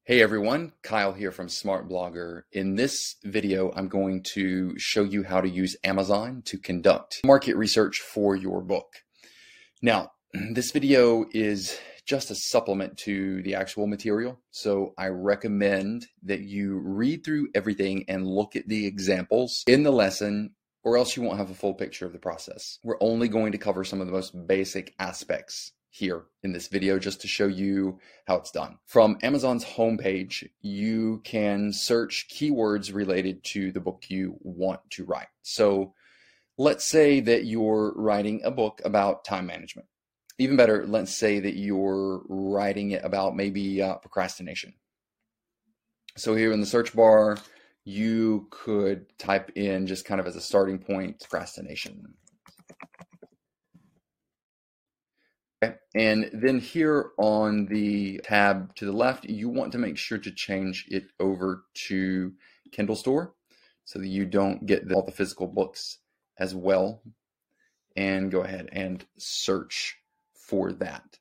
Hey everyone, Kyle here from Smart Blogger. In this video, I'm going to show you how to use Amazon to conduct market research for your book. Now, this video is just a supplement to the actual material, so I recommend that you read through everything and look at the examples in the lesson, or else you won't have a full picture of the process. We're only going to cover some of the most basic aspects here in this video just to show you how it's done. From Amazon's homepage, you can search keywords related to the book you want to write. So let's say that you're writing a book about time management. Even better, let's say that you're writing it about maybe procrastination. So here in the search bar, you could type in, just kind of as a starting point, procrastination. And then here on the tab to the left, you want to make sure to change it over to Kindle Store so that you don't get all the physical books as well. And go ahead and search for that.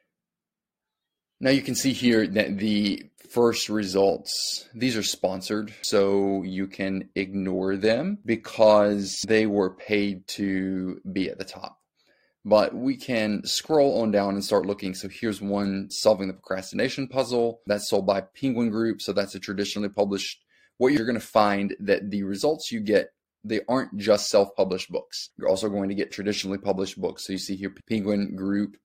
Now you can see here that the first results, these are sponsored, so you can ignore them because they were paid to be at the top. But we can scroll on down and start looking. So here's one, Solving the Procrastination Puzzle. That's sold by Penguin Group. So that's a traditionally published. What you're going to find that the results you get, they aren't just self-published books. You're also going to get traditionally published books. So you see here Penguin Group,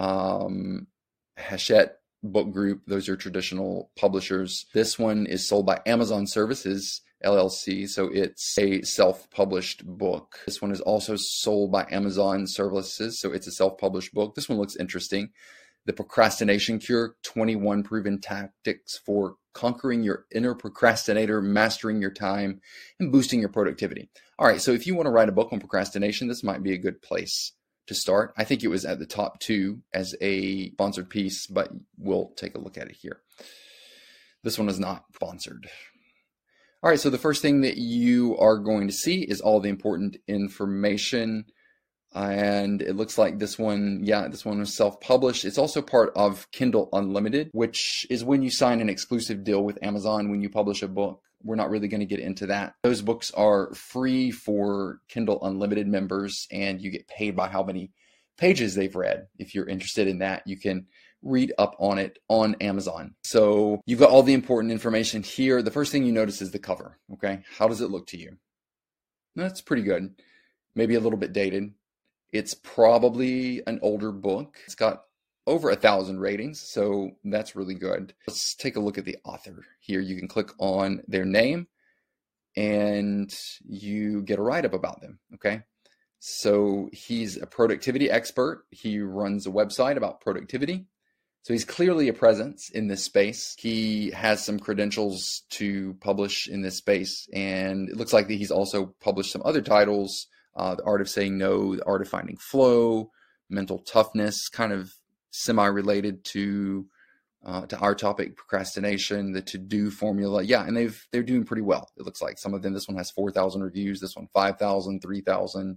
Hachette Book Group. Those are traditional publishers. This one is sold by Amazon Services LLC, so it's a self-published book. This one is also sold by Amazon Services, so it's a self-published book. This one looks interesting. The Procrastination Cure, 21 Proven Tactics for Conquering Your Inner Procrastinator, Mastering Your Time, and Boosting Your Productivity. All right, so if you want to write a book on procrastination, this might be a good place to start. I think it was at the top 2 as a sponsored piece, but we'll take a look at it here. This one is not sponsored. All right, so the first thing that you are going to see is all the important information. And it looks like this one, this one was self-published. It's also part of Kindle Unlimited, which is when you sign an exclusive deal with Amazon when you publish a book. We're not really going to get into that. Those books are free for Kindle Unlimited members, and you get paid by how many pages they've read. If you're interested in that, you can read up on it on Amazon. So you've got all the important information here. The first thing you notice is the cover. Okay, how does it look to you? That's pretty good. Maybe a little bit dated. It's probably an older book. It's got over 1,000 ratings, so that's really good. Let's take a look at the author here. You can click on their name and you get a write-up about them. Okay, so he's a productivity expert. He runs a website about productivity. So he's clearly a presence in this space. He has some credentials to publish in this space, and it looks like that he's also published some other titles, The Art of Saying No, The Art of Finding Flow, Mental Toughness, kind of semi-related to our topic, procrastination, the to-do formula. Yeah, and they're doing pretty well. It looks like some of them, this one has 4,000 reviews, this one 5,000, 3,000.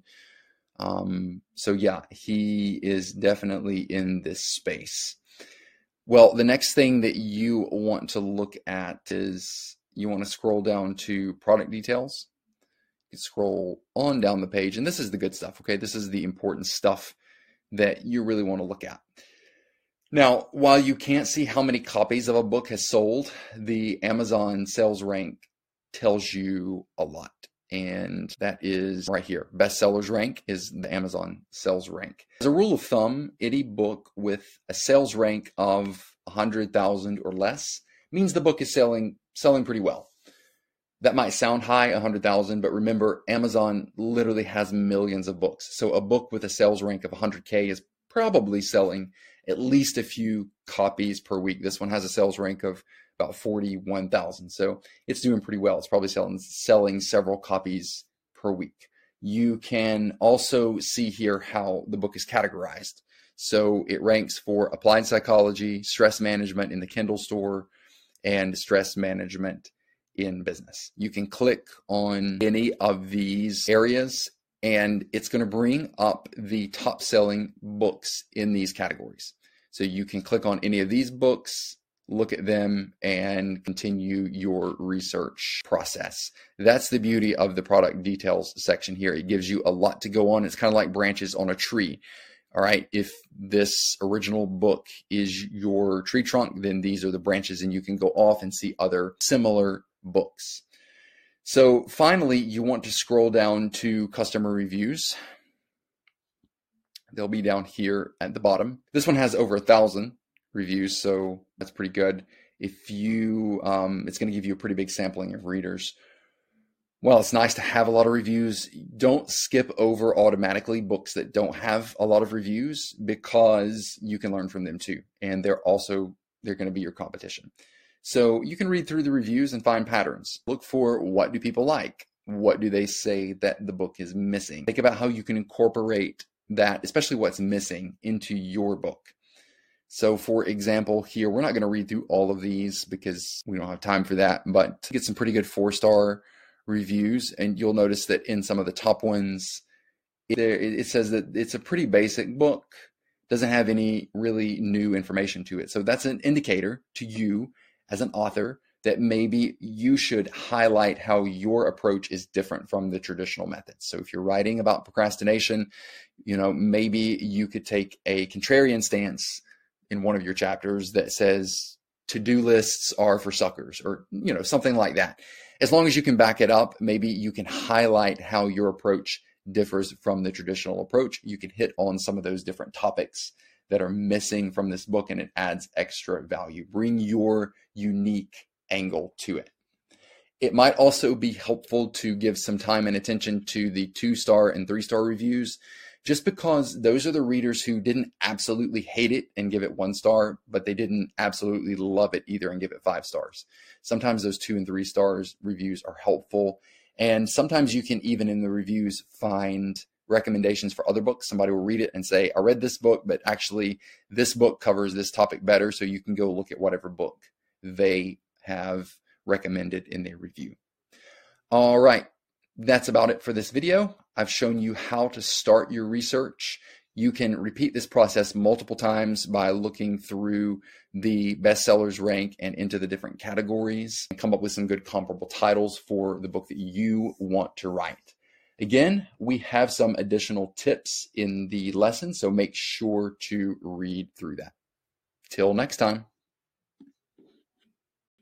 So yeah, he is definitely in this space. Well, the next thing that you want to look at is you want to scroll down to product details. You can scroll on down the page, and this is the good stuff, okay? This is the important stuff that you really want to look at. Now, while you can't see how many copies of a book has sold, the Amazon sales rank tells you a lot. And that is right here. Bestsellers rank is the Amazon sales rank. As a rule of thumb, any book with a sales rank of 100,000 or less means the book is selling pretty well. That might sound high, 100,000, but remember, Amazon literally has millions of books. So a book with a sales rank of 100K is probably selling at least a few copies per week. This one has a sales rank of about 41,000. So it's doing pretty well. It's probably selling several copies per week. You can also see here how the book is categorized. So it ranks for applied psychology, stress management in the Kindle Store, and stress management in business. You can click on any of these areas and it's going to bring up the top selling books in these categories. So you can click on any of these books look at them, and continue your research process. That's the beauty of the product details section here. It gives you a lot to go on. It's kind of like branches on a tree. All right, if this original book is your tree trunk, then these are the branches, and you can go off and see other similar books. So finally, you want to scroll down to customer reviews. They'll be down here at the bottom. This one has over 1,000 reviews, so that's pretty good. If you, it's going to give you a pretty big sampling of readers. Well, it's nice to have a lot of reviews. Don't skip over automatically books that don't have a lot of reviews, because you can learn from them too. And they're going to be your competition. So you can read through the reviews and find patterns. Look for, what do people like? What do they say that the book is missing? Think about how you can incorporate that, especially what's missing, into your book. So for example, here, we're not going to read through all of these because we don't have time for that, but get some pretty good 4-star reviews. And you'll notice that in some of the top ones, it says that it's a pretty basic book, doesn't have any really new information to it. So that's an indicator to you as an author that maybe you should highlight how your approach is different from the traditional methods. So if you're writing about procrastination, maybe you could take a contrarian stance in one of your chapters that says to-do lists are for suckers, or something like that. As long as you can back it up, maybe you can highlight how your approach differs from the traditional approach. You can hit on some of those different topics that are missing from this book, and it adds extra value. Bring your unique angle to it. It might also be helpful to give some time and attention to the 2-star and 3-star reviews, just because those are the readers who didn't absolutely hate it and give it 1 star, but they didn't absolutely love it either and give it 5 stars. Sometimes those 2 and 3 stars reviews are helpful. And sometimes you can even in the reviews find recommendations for other books. Somebody will read it and say, I read this book, but actually this book covers this topic better. So you can go look at whatever book they have recommended in their review. All right. That's about it for this video. I've shown you how to start your research. You can repeat this process multiple times by looking through the bestsellers rank and into the different categories and come up with some good comparable titles for the book that you want to write. Again, we have some additional tips in the lesson, so make sure to read through that. Till next time.